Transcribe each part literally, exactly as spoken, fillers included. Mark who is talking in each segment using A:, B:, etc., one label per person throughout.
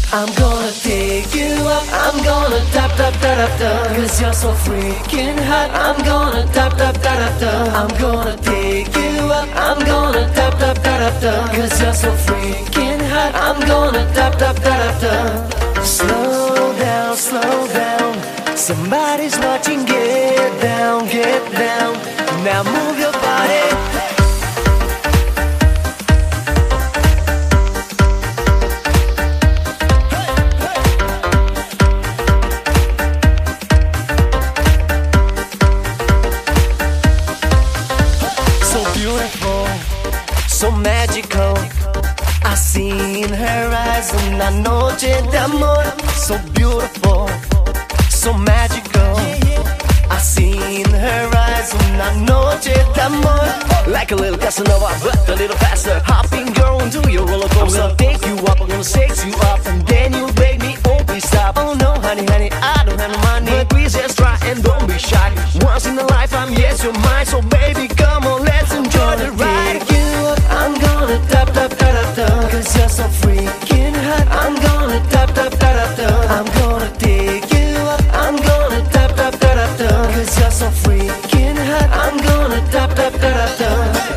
A: I'm gonna take you up, I'm gonna tap tap tap tap tap. Cause you're so freaking hot. I'm gonna tap tap tap tap tap. I'm gonna take you up, I'm gonna tap tap tap tap tap. Cause you're so freaking hot. I'm gonna tap tap tap tap tap. Slow down, slow down. Somebody's watching, get down, get down. Now move your body. Beautiful, so magical. I seen her eyes una noche de amor. So beautiful, so magical. I seen her eyes una noche de amor. Like a little Casanova, but a little faster. Hopping girl into your roller coaster. I'm gonna take you up, I'm gonna sex you up, and then you beg me, oh please stop. Oh no, honey, honey, I don't have no money, but please just try and don't be shy. Once in a lifetime, yes you're mine. So baby, come on, let's enjoy the ride. You up, I'm gonna tap tap tap tap tap. Cause you're so freaking hot. I'm gonna tap tap tap tap tap. I'm gonna take you up, I'm gonna tap tap tap tap tap. Cause you're so freaking hot. I'm gonna tap tap tap tap tap.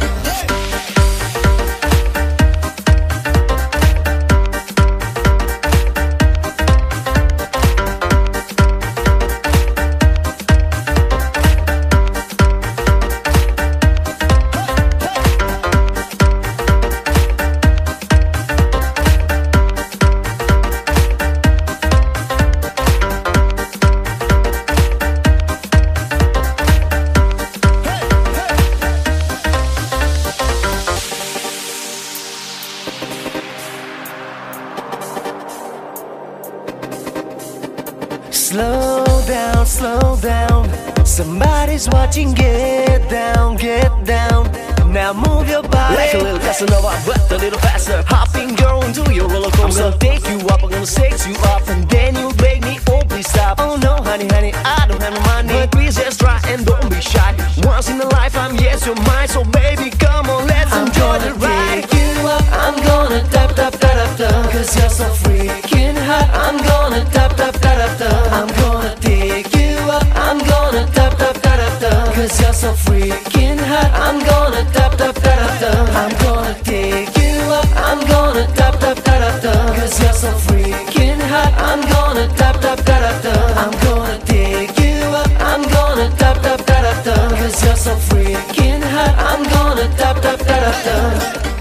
A: Slow down, slow down. Somebody's watching, get down, get down. Now move your body. Like a little Casanova, but a little faster. Hopping girl into your roller coaster. I'm gonna take you up, I'm gonna sex you up, and then you beg me, oh please stop. Oh no, honey, honey, I don't have no money, but please just try and don't be shy. Once in a lifetime, yes you're mine. So baby, come on, let's I'm enjoy the ride. Take you up, I'm gonna tap tap tap tap tap. Cause you're so freaking hot. I'm gonna tap tap tap tap tap. I'm gonna take you up, I'm gonna tap tap tap tap tap. Cause you're so freaking hot. I'm gonna tap tap tap tap tap. I'm gonna take you up, I'm gonna tap tap tap tap tap. Cause you're so freaking hot. I'm gonna tap tap tap tap tap. I'm gonna take you up, I'm gonna tap tap tap tap tap. Cause you're so freaking hot. I'm gonna tap tap tap tap tap.